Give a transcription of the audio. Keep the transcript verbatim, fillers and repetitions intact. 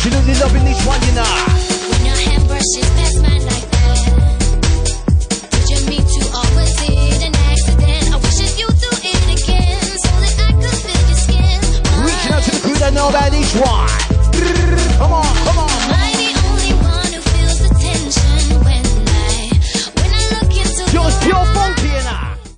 Absolutely loving this one, you know. When your hand brushes past my